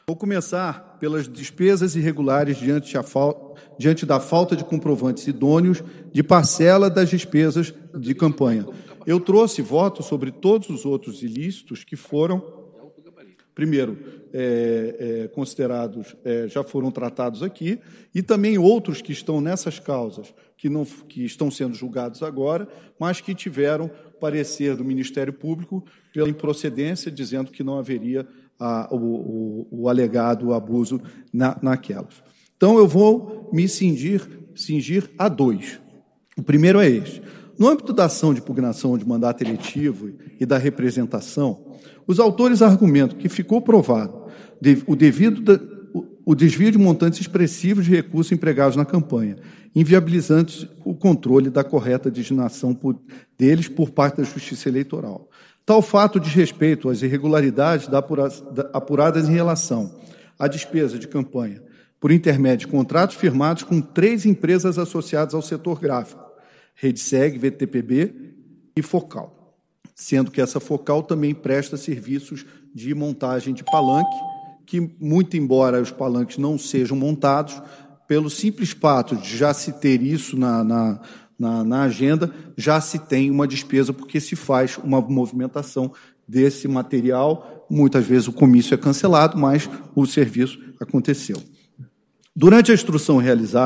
Vou começar pelas despesas irregulares diante da falta de comprovantes idôneos de parcela das despesas de campanha. Eu trouxe voto sobre todos os outros ilícitos que foram, primeiro, considerados, já foram tratados aqui, e também outros que estão nessas causas, que estão sendo julgados agora, mas que tiveram parecer do Ministério Público pela improcedência, dizendo que não haveria o alegado abuso naquelas. Então, eu vou me cingir a dois. O primeiro é este. No âmbito da ação de impugnação de mandato eletivo e da representação, os autores argumentam que ficou provado o desvio de montantes expressivos de recursos empregados na campanha, inviabilizando o controle da correta designação deles por parte da Justiça Eleitoral. Tal fato diz respeito às irregularidades apuradas em relação à despesa de campanha por intermédio de contratos firmados com 3 empresas associadas ao setor gráfico, RedeSeg, VTPB e Focal, sendo que essa Focal também presta serviços de montagem de palanque, que, muito embora os palanques não sejam montados, pelo simples fato de já se ter isso na agenda, já se tem uma despesa, porque se faz uma movimentação desse material. Muitas vezes o comício é cancelado, mas o serviço aconteceu. Durante a instrução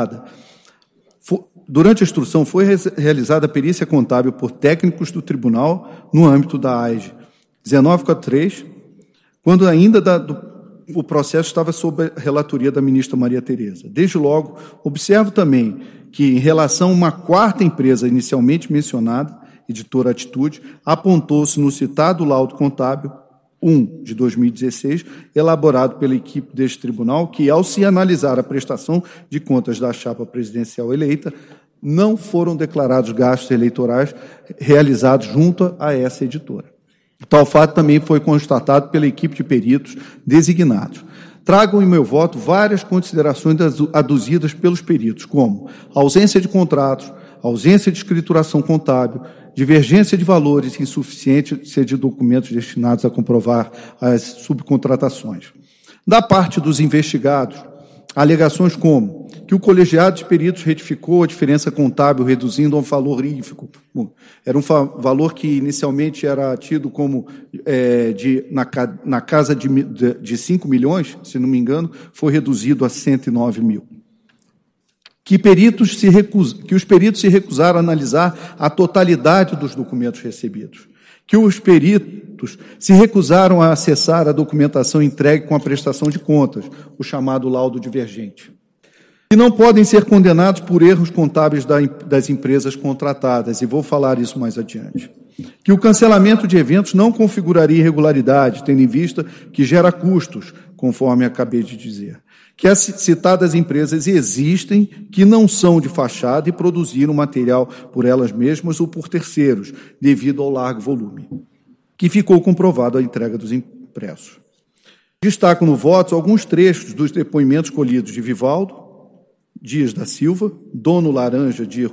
foi realizada a perícia contábil por técnicos do tribunal no âmbito da AIGE 1943, quando ainda o processo estava sob a relatoria da ministra Maria Tereza. Desde logo, observo também que, em relação a uma 4ª empresa inicialmente mencionada, Editora Atitude, apontou-se no citado laudo contábil 1 de 2016, elaborado pela equipe deste tribunal, que, ao se analisar a prestação de contas da chapa presidencial eleita, não foram declarados gastos eleitorais realizados junto a essa editora. Tal fato também foi constatado pela equipe de peritos designados. Trago em meu voto várias considerações aduzidas pelos peritos, como ausência de contratos, ausência de escrituração contábil, divergência de valores e insuficiência de documentos destinados a comprovar as subcontratações. Da parte dos investigados, alegações como que o colegiado de peritos retificou a diferença contábil, reduzindo a um valor ínfico. Era um valor que inicialmente era tido como na casa de 5 milhões, se não me engano, foi reduzido a 109 mil. Que os peritos se recusaram a analisar a totalidade dos documentos recebidos. Que os peritos se recusaram a acessar a documentação entregue com a prestação de contas, o chamado laudo divergente. Que não podem ser condenados por erros contábeis das empresas contratadas, e vou falar isso mais adiante. Que o cancelamento de eventos não configuraria irregularidade, tendo em vista que gera custos, conforme acabei de dizer. Que as citadas empresas existem, que não são de fachada e produziram material por elas mesmas ou por terceiros, devido ao largo volume. Que ficou comprovado a entrega dos impressos. Destaco no voto alguns trechos dos depoimentos colhidos de Vivaldo Dias da Silva, dono laranja de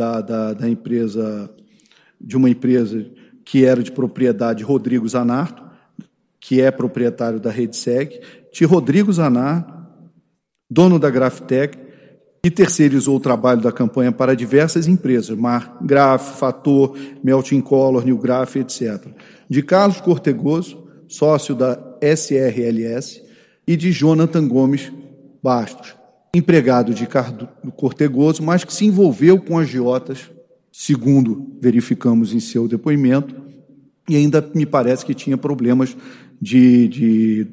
uma empresa que era de propriedade Rodrigo Zanardo, que é proprietário da RedeSeg, de Rodrigo Zanardo, dono da Graphtec, e terceirizou o trabalho da campanha para diversas empresas, Margraf, Fator, Melting Color, Newgraph, etc. De Carlos Cortegoso, sócio da SRLS, e de Jonathan Gomes Bastos, empregado de Cortegoso, mas que se envolveu com agiotas, segundo verificamos em seu depoimento, e ainda me parece que tinha problemas de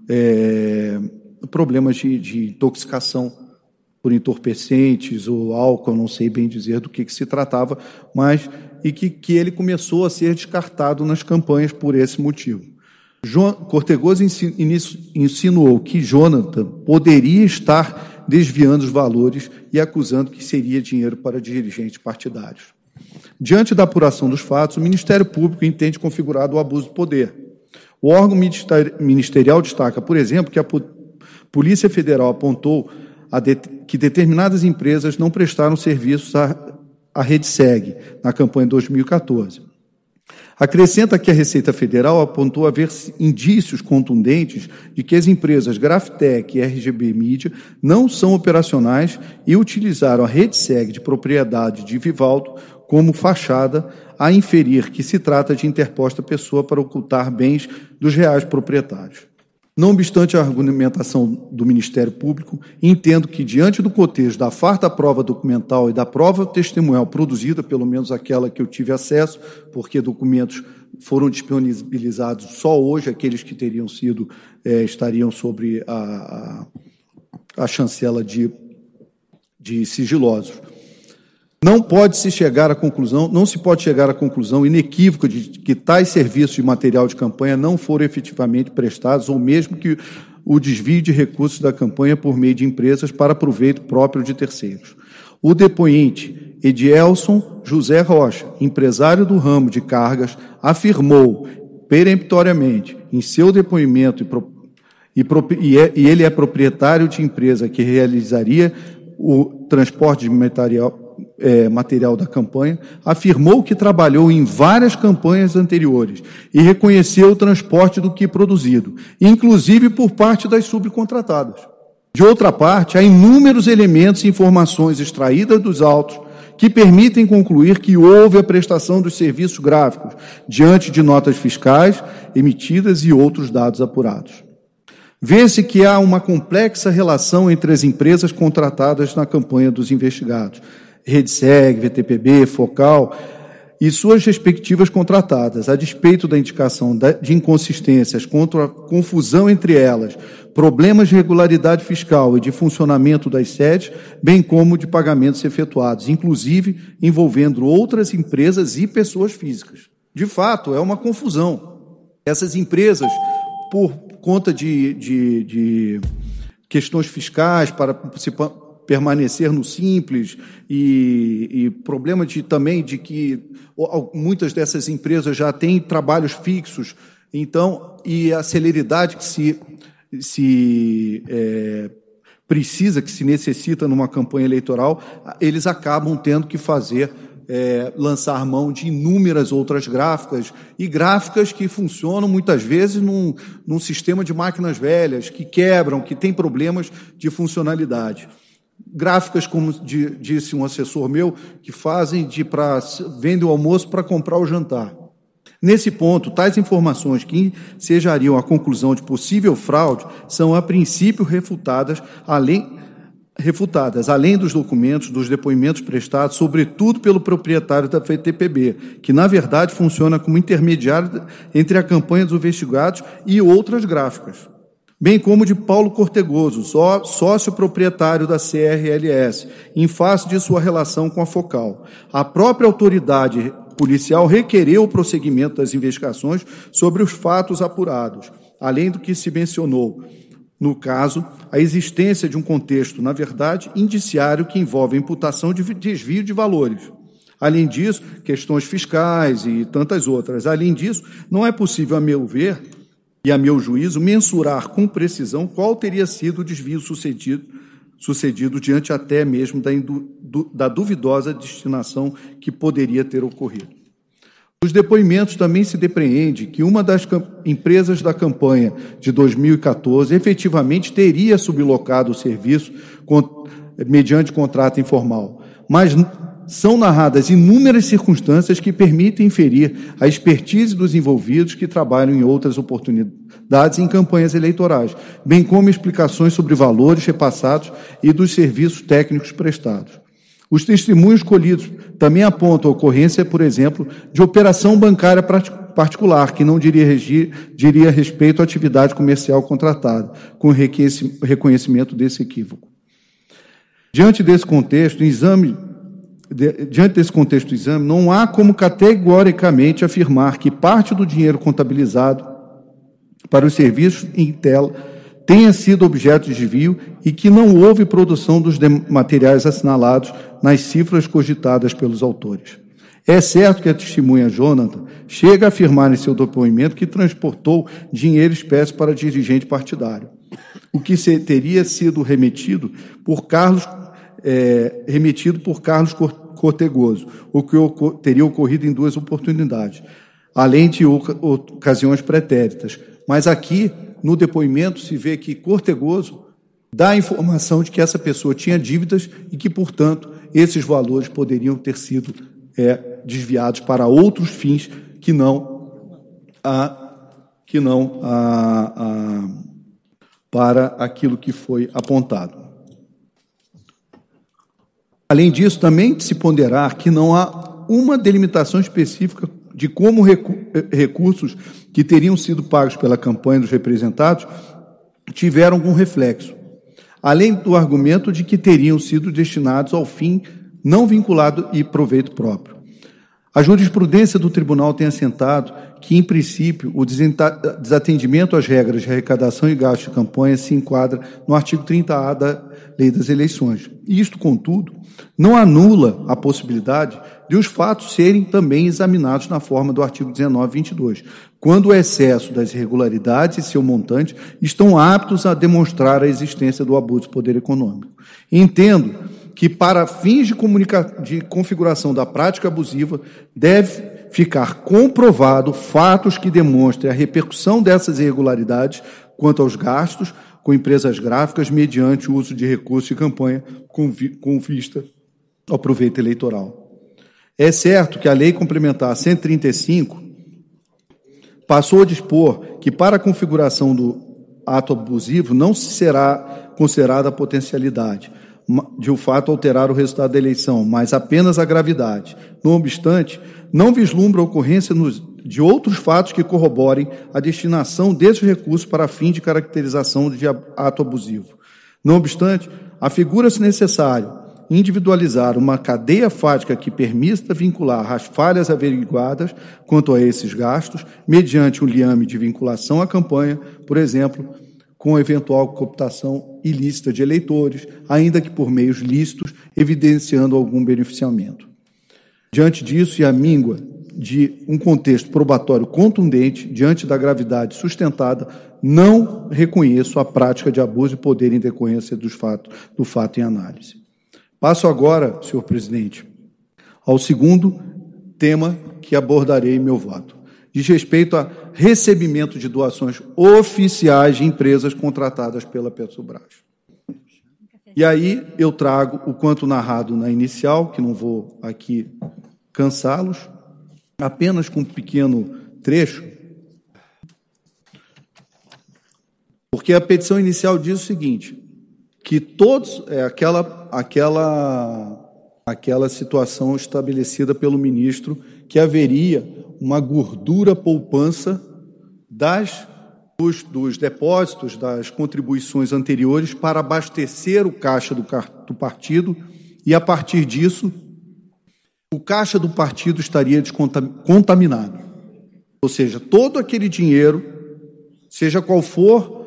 intoxicação por entorpecentes ou álcool, não sei bem dizer do que se tratava, mas que ele começou a ser descartado nas campanhas por esse motivo. Cortegoso insinuou que Jonathan poderia estar desviando os valores e acusando que seria dinheiro para dirigentes partidários. Diante da apuração dos fatos, o Ministério Público entende configurado o abuso de poder. O órgão ministerial destaca, por exemplo, que a Polícia Federal apontou que determinadas empresas não prestaram serviços à RedeSeg na campanha de 2014. Acrescenta que a Receita Federal apontou haver indícios contundentes de que as empresas Graftec e RGB Mídia não são operacionais e utilizaram a RedeSeg de propriedade de Vivaldo como fachada, a inferir que se trata de interposta pessoa para ocultar bens dos reais proprietários. Não obstante a argumentação do Ministério Público, entendo que, diante do contexto da farta prova documental e da prova testemunhal produzida, pelo menos aquela que eu tive acesso, porque documentos foram disponibilizados só hoje, aqueles que teriam sido, estariam sobre a chancela de sigilosos. Não se pode chegar à conclusão inequívoca de que tais serviços de material de campanha não foram efetivamente prestados, ou mesmo que o desvio de recursos da campanha por meio de empresas para proveito próprio de terceiros. O depoente Edielson José Rocha, empresário do ramo de cargas, afirmou peremptoriamente em seu depoimento e ele é proprietário de empresa que realizaria o transporte de material da campanha, afirmou que trabalhou em várias campanhas anteriores e reconheceu o transporte do que produzido, inclusive por parte das subcontratadas. De outra parte, há inúmeros elementos e informações extraídas dos autos que permitem concluir que houve a prestação dos serviços gráficos diante de notas fiscais emitidas e outros dados apurados. Vê-se que há uma complexa relação entre as empresas contratadas na campanha dos investigados, RedeSeg, VTPB, Focal e suas respectivas contratadas, a despeito da indicação de inconsistências contra a confusão entre elas, problemas de regularidade fiscal e de funcionamento das sedes, bem como de pagamentos efetuados, inclusive envolvendo outras empresas e pessoas físicas. De fato, é uma confusão. Essas empresas, por conta de questões fiscais, para se permanecer no Simples e problema também de que muitas dessas empresas já têm trabalhos fixos, então, e a celeridade que se necessita numa campanha eleitoral, eles acabam tendo que lançar mão de inúmeras outras gráficas, e gráficas que funcionam muitas vezes num sistema de máquinas velhas, que quebram, que têm problemas de funcionalidade. Gráficas, como disse um assessor meu, que vendem o almoço para comprar o jantar. Nesse ponto, tais informações que ensejariam a conclusão de possível fraude são, a princípio, refutadas, além dos documentos, dos depoimentos prestados, sobretudo pelo proprietário da VTPB, que, na verdade, funciona como intermediário entre a campanha dos investigados e outras gráficas, bem como de Paulo Cortegoso, sócio proprietário da CRLS, em face de sua relação com a Focal. A própria autoridade policial requereu o prosseguimento das investigações sobre os fatos apurados, além do que se mencionou, no caso, a existência de um contexto, na verdade, indiciário que envolve a imputação de desvio de valores. Além disso, questões fiscais e tantas outras. Além disso, não é possível, a meu ver e a meu juízo, mensurar com precisão qual teria sido o desvio sucedido diante até mesmo da duvidosa destinação que poderia ter ocorrido. Dos depoimentos também se depreende que uma das empresas da campanha de 2014 efetivamente teria sublocado o serviço mediante contrato informal, mas são narradas inúmeras circunstâncias que permitem inferir a expertise dos envolvidos que trabalham em outras oportunidades em campanhas eleitorais, bem como explicações sobre valores repassados e dos serviços técnicos prestados. Os testemunhos colhidos também apontam a ocorrência, por exemplo, de operação bancária particular, que não diria respeito à atividade comercial contratada, com reconhecimento desse equívoco. Diante desse contexto do exame, não há como categoricamente afirmar que parte do dinheiro contabilizado para os serviços em tela tenha sido objeto de desvio e que não houve produção dos materiais assinalados nas cifras cogitadas pelos autores. É certo que a testemunha Jonathan chega a afirmar em seu depoimento que transportou dinheiro espécie para dirigente partidário, o que teria sido remetido por Carlos Cortegoso, o que teria ocorrido em duas oportunidades. além de ocasiões pretéritas. Mas aqui, no depoimento, se vê que Cortegoso dá a informação de que essa pessoa tinha dívidas e que, portanto, esses valores poderiam ter sido desviados para outros fins que não para aquilo que foi apontado. Além disso, também de se ponderar que não há uma delimitação específica de como recursos que teriam sido pagos pela campanha dos representados tiveram algum reflexo, além do argumento de que teriam sido destinados ao fim não vinculado e proveito próprio. A jurisprudência do tribunal tem assentado que, em princípio, o desatendimento às regras de arrecadação e gasto de campanha se enquadra no artigo 30A da Lei das Eleições. Isto, contudo, não anula a possibilidade de os fatos serem também examinados na forma do artigo 1922, quando o excesso das irregularidades e seu montante estão aptos a demonstrar a existência do abuso de poder econômico. Entendo que, para fins de configuração da prática abusiva, deve ficar comprovado fatos que demonstrem a repercussão dessas irregularidades quanto aos gastos com empresas gráficas mediante o uso de recursos de campanha com vista ao proveito eleitoral. É certo que a Lei Complementar 135 passou a dispor que, para a configuração do ato abusivo, não se será considerada a potencialidade de o fato alterar o resultado da eleição, mas apenas a gravidade. Não obstante, não vislumbra a ocorrência de outros fatos que corroborem a destinação desses recursos para fim de caracterização de ato abusivo. Não obstante, afigura-se necessário individualizar uma cadeia fática que permita vincular as falhas averiguadas quanto a esses gastos, mediante um liame de vinculação à campanha, por exemplo, com eventual cooptação ilícita de eleitores, ainda que por meios lícitos, evidenciando algum beneficiamento. Diante disso, e à míngua de um contexto probatório contundente, diante da gravidade sustentada, não reconheço a prática de abuso de poder em decorrência do fato em análise. Passo agora, senhor presidente, ao segundo tema que abordarei em meu voto. Diz respeito a recebimento de doações oficiais de empresas contratadas pela Petrobras. E aí eu trago o quanto narrado na inicial, que não vou aqui cansá-los, apenas com um pequeno trecho, porque a petição inicial diz o seguinte, que todos, aquela situação estabelecida pelo ministro, que haveria uma gordura poupança dos depósitos, das contribuições anteriores para abastecer o caixa do partido e, a partir disso, o caixa do partido estaria contaminado. Ou seja, todo aquele dinheiro, seja qual for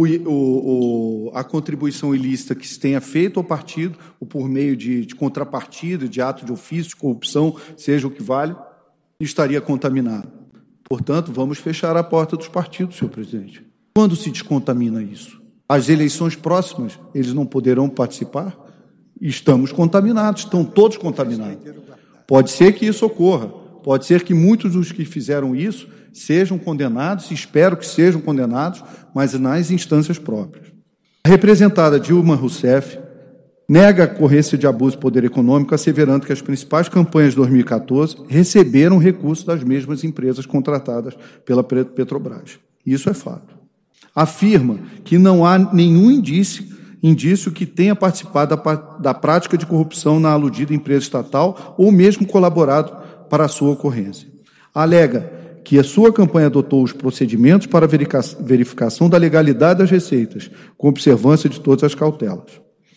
a contribuição ilícita que se tenha feito ao partido, ou por meio de contrapartida, de ato de ofício, de corrupção, seja o que vale, estaria contaminado. Portanto, vamos fechar a porta dos partidos, senhor presidente. Quando se descontamina isso? As eleições próximas, eles não poderão participar? Estamos contaminados, estão todos contaminados. Pode ser que isso ocorra, pode ser que muitos dos que fizeram isso sejam condenados, espero que sejam condenados, mas nas instâncias próprias. A representada Dilma Rousseff nega a ocorrência de abuso de poder econômico, asseverando que as principais campanhas de 2014 receberam recursos das mesmas empresas contratadas pela Petrobras. Isso é fato. Afirma que não há nenhum indício que tenha participado da prática de corrupção na aludida empresa estatal ou mesmo colaborado para a sua ocorrência. Alega que a sua campanha adotou os procedimentos para verificação da legalidade das receitas, com observância de todas as cautelas.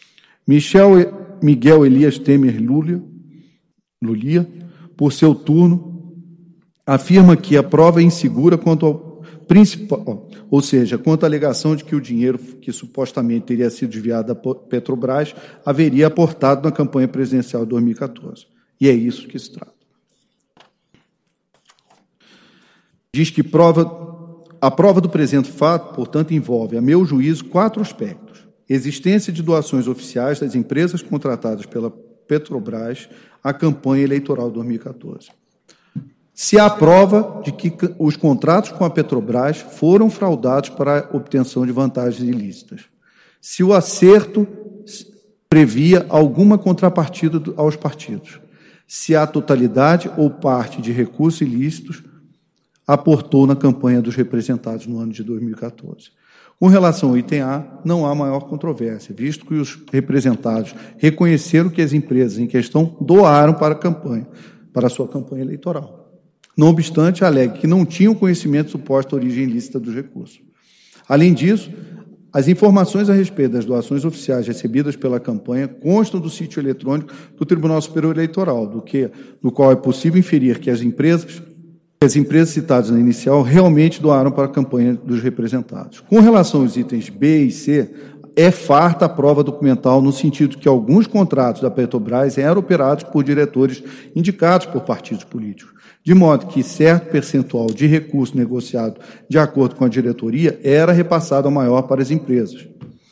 Miguel Elias Temer Lulia, por seu turno, afirma que a prova é insegura quanto ao principal, ou seja, quanto à alegação de que o dinheiro que supostamente teria sido desviado da Petrobras haveria aportado na campanha presidencial de 2014. E é isso que se trata. Diz que a prova do presente fato, portanto, envolve, a meu juízo, 4 aspectos. Existência de doações oficiais das empresas contratadas pela Petrobras à campanha eleitoral de 2014. se há prova de que os contratos com a Petrobras foram fraudados para a obtenção de vantagens ilícitas, se o acerto previa alguma contrapartida aos partidos, se a totalidade ou parte de recursos ilícitos aportou na campanha dos representados no ano de 2014. Com relação ao item A, não há maior controvérsia, visto que os representados reconheceram que as empresas em questão doaram para a sua campanha eleitoral. Não obstante, alegue que não tinham conhecimento de suposta origem ilícita dos recursos. Além disso, as informações a respeito das doações oficiais recebidas pela campanha constam do sítio eletrônico do Tribunal Superior Eleitoral, do qual é possível inferir que as empresas citadas na inicial realmente doaram para a campanha dos representados. Com relação aos itens B e C, é farta a prova documental no sentido que alguns contratos da Petrobras eram operados por diretores indicados por partidos políticos, de modo que certo percentual de recurso negociado de acordo com a diretoria era repassado ao maior para as empresas,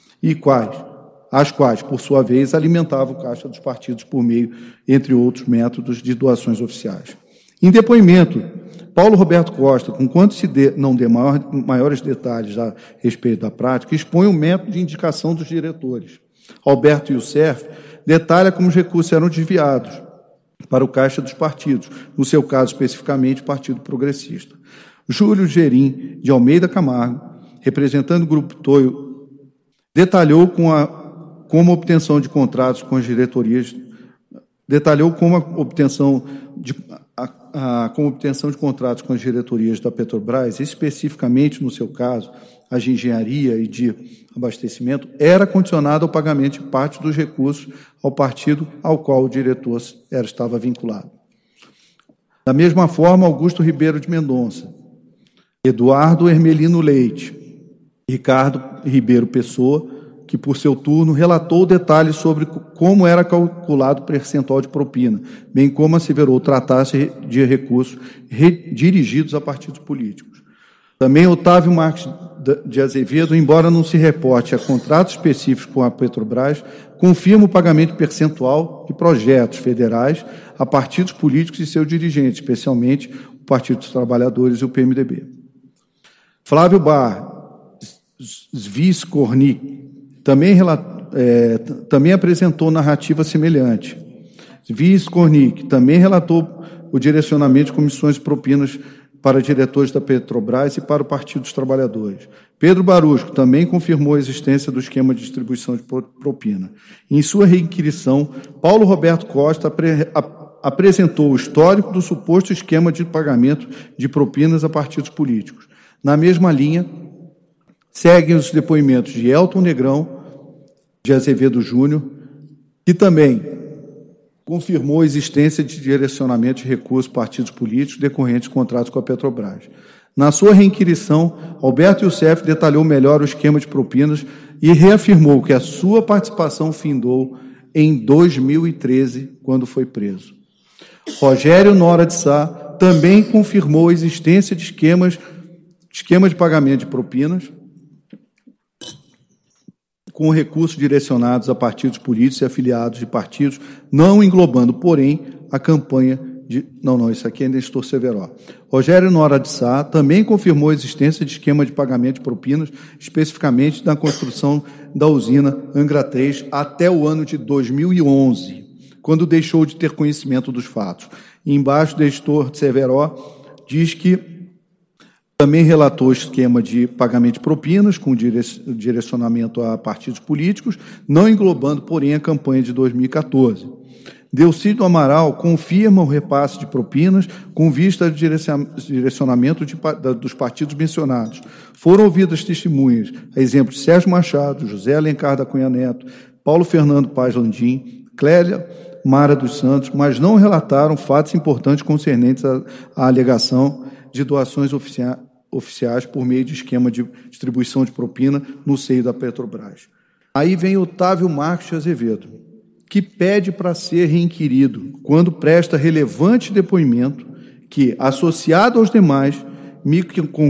as quais, por sua vez, alimentavam o caixa dos partidos por meio, entre outros métodos, de doações oficiais. Em depoimento, Paulo Roberto Costa, conquanto não dê maiores detalhes a respeito da prática, expõe o método de indicação dos diretores. Alberto Youssef detalha como os recursos eram desviados para o caixa dos partidos, no seu caso especificamente o Partido Progressista. Júlio Gerim de Almeida Camargo, representando o Grupo Toio, detalhou como a obtenção de contratos com as diretorias, como a obtenção de contratos com as diretorias da Petrobras, especificamente no seu caso, as de engenharia e de abastecimento, era condicionada ao pagamento de parte dos recursos ao partido ao qual o diretor estava vinculado. Da mesma forma, Augusto Ribeiro de Mendonça, Eduardo Hermelino Leite, Ricardo Ribeiro Pessoa, que, por seu turno, relatou detalhes sobre como era calculado o percentual de propina, bem como asseverou tratar-se de recursos dirigidos a partidos políticos. Também Otávio Marques de Azevedo, embora não se reporte a contratos específicos com a Petrobras, confirma o pagamento percentual de projetos federais a partidos políticos e seus dirigentes, especialmente o Partido dos Trabalhadores e o PMDB. Flávio Bar, Zvis Kornik, também apresentou narrativa semelhante. Zvis Kornik também relatou o direcionamento de comissões de propinas para diretores da Petrobras e para o Partido dos Trabalhadores. Pedro Barusco também confirmou a existência do esquema de distribuição de propina. Em sua requisição, Paulo Roberto Costa apresentou o histórico do suposto esquema de pagamento de propinas a partidos políticos. Na mesma linha, seguem os depoimentos de Elton Negrão, de Azevedo Júnior, que também confirmou a existência de direcionamento de recursos a partidos políticos decorrentes de contratos com a Petrobras. Na sua requisição, Alberto Youssef detalhou melhor o esquema de propinas e reafirmou que a sua participação findou em 2013, quando foi preso. Rogério Nora de Sá também confirmou a existência de esquema de pagamento de propinas com recursos direcionados a partidos políticos e afiliados de partidos, não englobando, porém, a campanha de... Não, isso aqui é Nestor Severo. Rogério Nora de Sá também confirmou a existência de esquema de pagamento de propinas, especificamente na construção da usina Angra 3 até o ano de 2011, quando deixou de ter conhecimento dos fatos. E embaixo, Nestor Severo diz que também relatou o esquema de pagamento de propinas com direcionamento a partidos políticos, não englobando, porém, a campanha de 2014. Delcídio Amaral confirma o repasse de propinas com vista ao direcionamento dos partidos mencionados. Foram ouvidas testemunhas, a exemplo de Sérgio Machado, José Alencar da Cunha Neto, Paulo Fernando Paz Landim, Clélia Mara dos Santos, mas não relataram fatos importantes concernentes à alegação de doações oficiais por meio de esquema de distribuição de propina no seio da Petrobras. Aí vem Otávio Marques de Azevedo, que pede para ser reinquirido quando presta relevante depoimento que, associado aos demais, me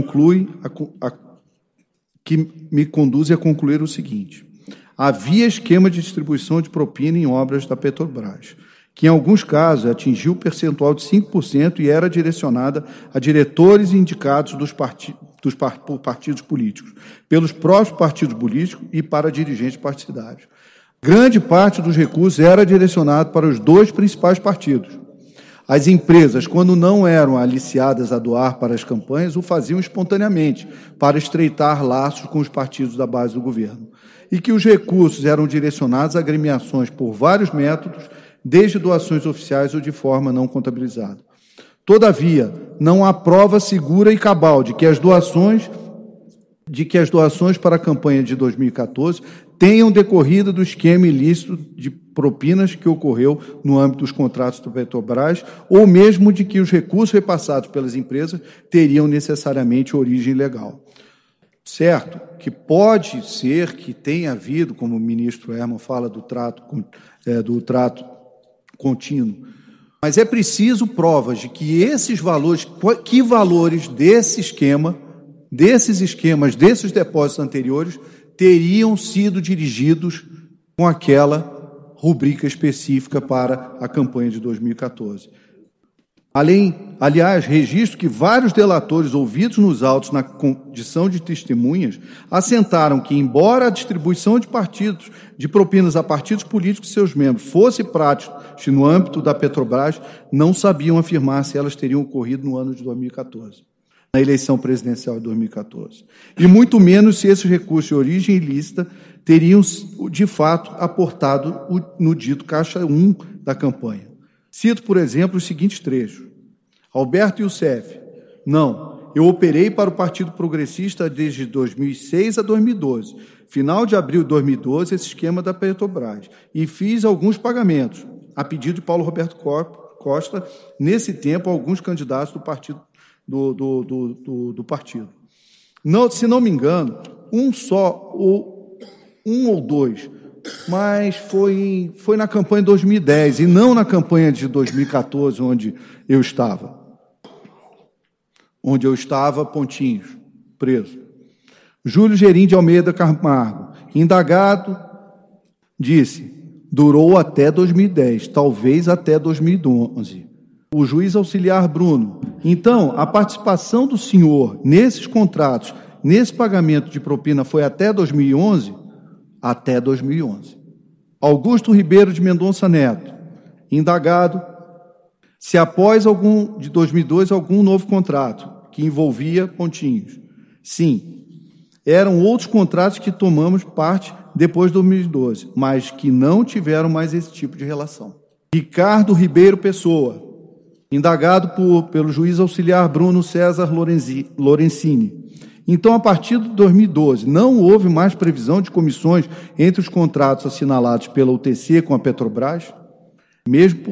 conduz a concluir o seguinte: havia esquema de distribuição de propina em obras da Petrobras. que em alguns casos atingiu o percentual de 5% e era direcionada a diretores indicados por partidos políticos, pelos próprios partidos políticos e para dirigentes partidários. Grande parte dos recursos era direcionado para os dois principais partidos. As empresas, quando não eram aliciadas a doar para as campanhas, o faziam espontaneamente, para estreitar laços com os partidos da base do governo. E que os recursos eram direcionados a agremiações por vários métodos, desde doações oficiais ou de forma não contabilizada. Todavia, não há prova segura e cabal de que as doações para a campanha de 2014 tenham decorrido do esquema ilícito de propinas que ocorreu no âmbito dos contratos do Petrobras, ou mesmo de que os recursos repassados pelas empresas teriam necessariamente origem legal. Certo que pode ser que tenha havido, como o ministro Herman fala, do trato contínuo, mas é preciso provas de que esses valores, que valores desses esquemas, desses depósitos anteriores, teriam sido dirigidos com aquela rubrica específica para a campanha de 2014. Aliás, registro que vários delatores ouvidos nos autos na condição de testemunhas assentaram que, embora a distribuição de propinas a partidos políticos e seus membros fosse prática no âmbito da Petrobras, não sabiam afirmar se elas teriam ocorrido no ano de 2014. Na eleição presidencial de 2014. E muito menos se esses recursos de origem ilícita teriam, de fato, aportado no dito caixa 1 da campanha. Cito, por exemplo, os seguintes trechos. Alberto Youssef: não, eu operei para o Partido Progressista desde 2006 a 2012. Final de abril de 2012, esse esquema da Petrobras. E fiz alguns pagamentos, a pedido de Paulo Roberto Costa, nesse tempo, alguns candidatos do partido. Do partido. Não, se não me engano, um ou dois, mas foi na campanha de 2010 e não na campanha de 2014, onde eu estava. Pontinhos, preso. Júlio Gerim de Almeida Camargo, indagado, disse, durou até 2010, talvez até 2011. O juiz auxiliar Bruno: então, a participação do senhor nesses contratos, nesse pagamento de propina, foi até 2011? Até 2011. Augusto Ribeiro de Mendonça Neto, indagado, se após de 2002 algum novo contrato que envolvia pontinhos. Sim, eram outros contratos que tomamos parte depois de 2012, mas que não tiveram mais esse tipo de relação. Ricardo Ribeiro Pessoa, indagado pelo juiz auxiliar Bruno César Lorenzini. Então, a partir de 2012, não houve mais previsão de comissões entre os contratos assinalados pela UTC com a Petrobras, mesmo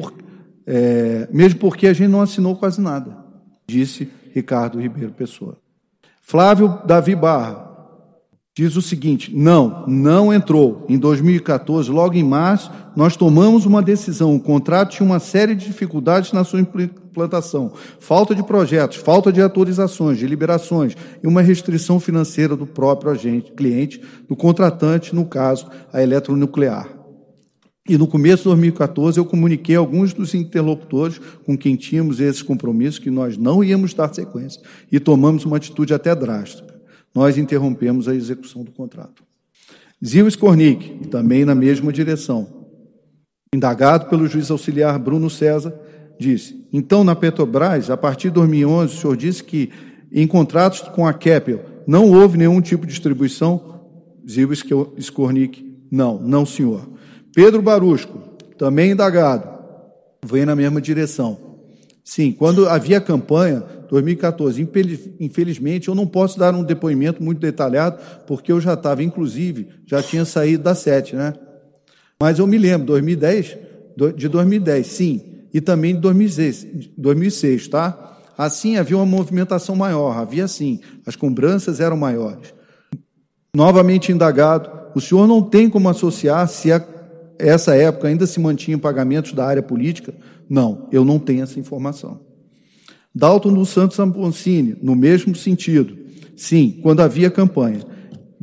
porque a gente não assinou quase nada, disse Ricardo Ribeiro Pessoa. Flávio Davi Barra diz o seguinte: não entrou. Em 2014, logo em março, nós tomamos uma decisão. O contrato tinha uma série de dificuldades na sua implantação. Falta de projetos, falta de autorizações, de liberações e uma restrição financeira do próprio cliente, do contratante, no caso, a Eletronuclear. E no começo de 2014, eu comuniquei a alguns dos interlocutores com quem tínhamos esses compromissos que nós não íamos dar sequência e tomamos uma atitude até drástica. Nós interrompemos a execução do contrato. Zil Skornik, também na mesma direção, indagado pelo juiz auxiliar Bruno César, disse: então, na Petrobras, a partir de 2011, o senhor disse que em contratos com a Keppel não houve nenhum tipo de distribuição? Zil Skornik: não, senhor. Pedro Barusco, também indagado, vem na mesma direção. Sim, quando havia campanha, 2014, infelizmente, eu não posso dar um depoimento muito detalhado, porque eu já estava, inclusive, já tinha saído da 7, né? Mas eu me lembro, de 2010, sim, e também de 2006, tá? Assim, havia uma movimentação maior, havia sim, as cobranças eram maiores. Novamente indagado, o senhor não tem como associar se essa época ainda se mantinham pagamentos da área política? Não, eu não tenho essa informação. Dalton dos Santos Amponcini, no mesmo sentido. Sim, quando havia campanha.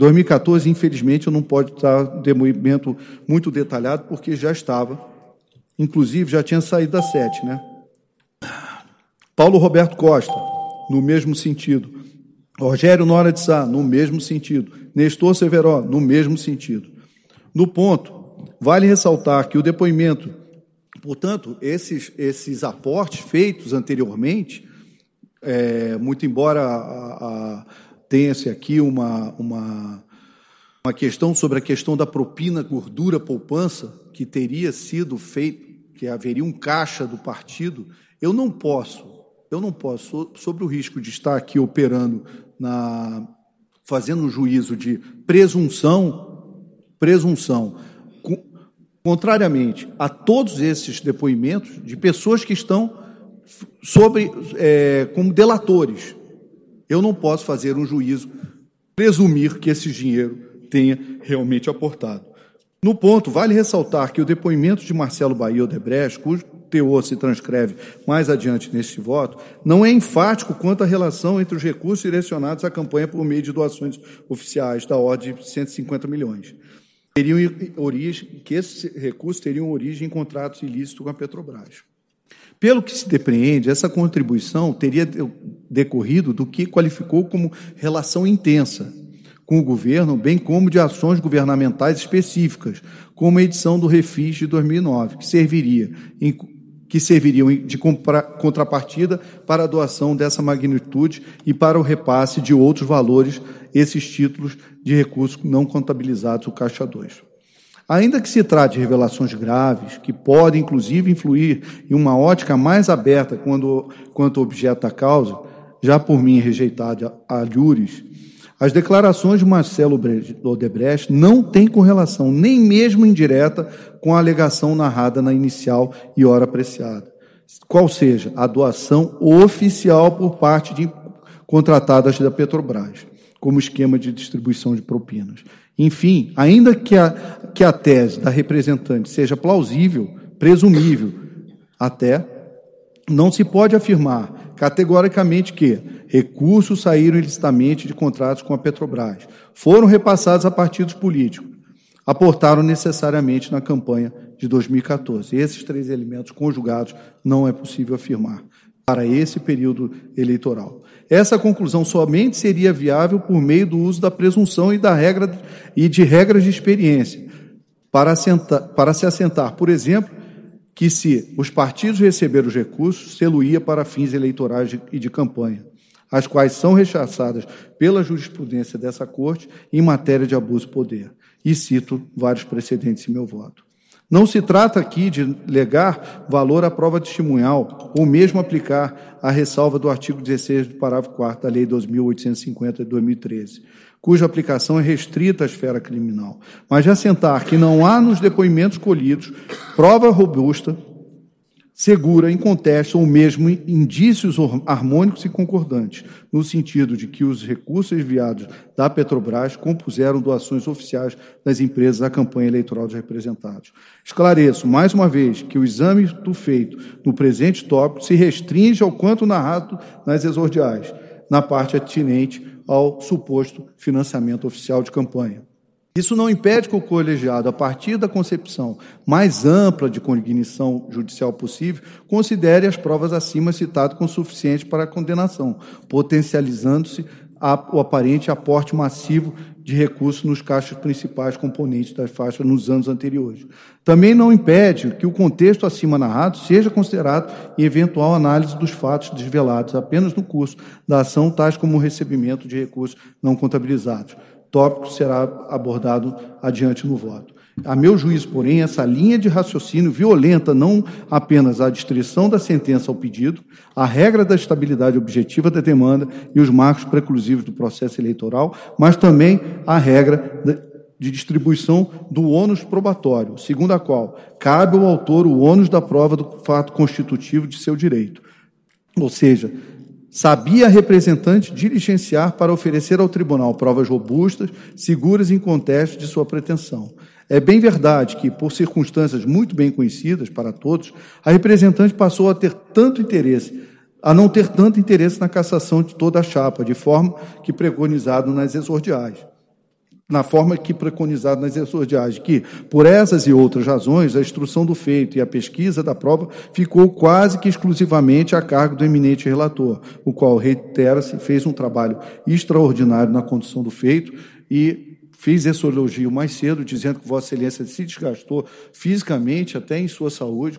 2014, infelizmente, eu não posso dar um depoimento muito detalhado, porque já estava inclusive já tinha saído da 7, né? Paulo Roberto Costa, no mesmo sentido. Rogério Nora de Sá, no mesmo sentido. Nestor Severo, no mesmo sentido. No ponto, vale ressaltar que o depoimento, portanto, esses aportes feitos anteriormente, muito embora tenha-se aqui uma questão sobre a questão da propina gordura poupança, que teria sido feito, que haveria um caixa do partido, eu não posso, sobre o risco de estar aqui operando, fazendo um juízo de presunção, contrariamente a todos esses depoimentos de pessoas que estão como delatores. Eu não posso fazer um juízo, presumir que esse dinheiro tenha realmente aportado. No ponto, vale ressaltar que o depoimento de Marcelo Bahia Odebrecht, cujo teor se transcreve mais adiante neste voto, não é enfático quanto à relação entre os recursos direcionados à campanha por meio de doações oficiais da ordem de 150 milhões. Que esses recursos teriam origem em contratos ilícitos com a Petrobras. Pelo que se depreende, essa contribuição teria decorrido do que qualificou como relação intensa com o governo, bem como de ações governamentais específicas, como a edição do Refis de 2009, que serviriam de contrapartida para a doação dessa magnitude e para o repasse de outros valores, esses títulos de recursos não contabilizados, o Caixa 2. Ainda que se trate de revelações graves, que podem, inclusive, influir em uma ótica mais aberta quanto ao objeto da causa, já por mim rejeitada a Lures, as declarações de Marcelo Odebrecht não têm correlação, nem mesmo indireta, com a alegação narrada na inicial e hora apreciada, qual seja a doação oficial por parte de contratadas da Petrobras, como esquema de distribuição de propinas. Enfim, ainda que a tese da representante seja plausível, presumível até, não se pode afirmar categoricamente que recursos saíram ilicitamente de contratos com a Petrobras, foram repassados a partidos políticos, aportaram necessariamente na campanha de 2014. Esses três elementos conjugados não é possível afirmar para esse período eleitoral. Essa conclusão somente seria viável por meio do uso da presunção e de regras de experiência, para se assentar, por exemplo, que se os partidos receberam os recursos, sê-lo-ia para fins eleitorais e de campanha, as quais são rechaçadas pela jurisprudência dessa Corte em matéria de abuso de poder. E cito vários precedentes em meu voto. Não se trata aqui de legar valor à prova testemunhal ou mesmo aplicar a ressalva do artigo 16 do parágrafo 4º da Lei 2.850 de 2013, cuja aplicação é restrita à esfera criminal, mas de assentar que não há nos depoimentos colhidos prova robusta, segura, inconteste ou mesmo indícios harmônicos e concordantes, no sentido de que os recursos enviados da Petrobras compuseram doações oficiais das empresas à campanha eleitoral dos representados. Esclareço, mais uma vez, que o exame do feito no presente tópico se restringe ao quanto narrado nas exordiais, na parte atinente ao suposto financiamento oficial de campanha. Isso não impede que o colegiado, a partir da concepção mais ampla de cognição judicial possível, considere as provas acima citadas como suficientes para a condenação, potencializando-se o aparente aporte massivo de recursos nos caixas principais componentes das faixas nos anos anteriores. Também não impede que o contexto acima narrado seja considerado em eventual análise dos fatos desvelados apenas no curso da ação, tais como o recebimento de recursos não contabilizados. Tópico será abordado adiante no voto. A meu juízo, porém, essa linha de raciocínio violenta não apenas a adstrição da sentença ao pedido, a regra da estabilidade objetiva da demanda e os marcos preclusivos do processo eleitoral, mas também a regra de distribuição do ônus probatório, segundo a qual cabe ao autor o ônus da prova do fato constitutivo de seu direito. Ou seja, sabia a representante diligenciar para oferecer ao tribunal provas robustas, seguras e incontestes de sua pretensão. É bem verdade que, por circunstâncias muito bem conhecidas para todos, a representante passou a não ter tanto interesse na cassação de toda a chapa, de forma que preconizado nas exordiais. na forma que preconizado nas exordiais, que, por essas e outras razões, a instrução do feito e a pesquisa da prova ficou quase que exclusivamente a cargo do eminente relator, o qual, reitera-se, fez um trabalho extraordinário na condução do feito e fiz esse elogio mais cedo, dizendo que Vossa Excelência se desgastou fisicamente, até em sua saúde,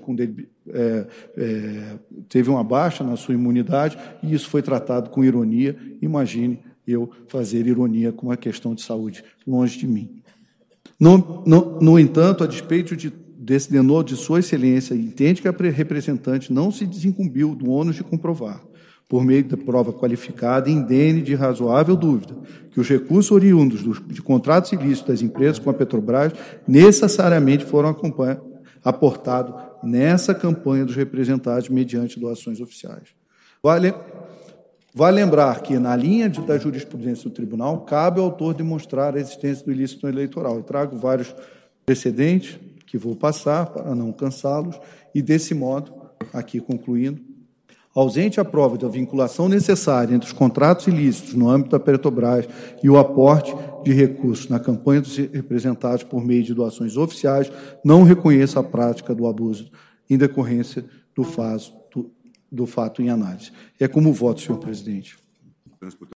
teve uma baixa na sua imunidade, e isso foi tratado com ironia. Imagine eu fazer ironia com uma questão de saúde, longe de mim. No entanto, a despeito desse denodo de Sua Excelência, entende que a representante não se desincumbiu do ônus de comprovar, por meio da prova qualificada, indene de razoável dúvida, que os recursos oriundos de contratos ilícitos das empresas com a Petrobras necessariamente foram aportados nessa campanha dos representantes mediante doações oficiais. Vale lembrar que, na linha da jurisprudência do tribunal, cabe ao autor demonstrar a existência do ilícito eleitoral. Eu trago vários precedentes que vou passar para não cansá-los, e, desse modo, aqui concluindo, ausente a prova da vinculação necessária entre os contratos ilícitos no âmbito da Petrobras e o aporte de recursos na campanha dos representados por meio de doações oficiais, não reconheço a prática do abuso em decorrência do fato em análise. É como voto, senhor presidente.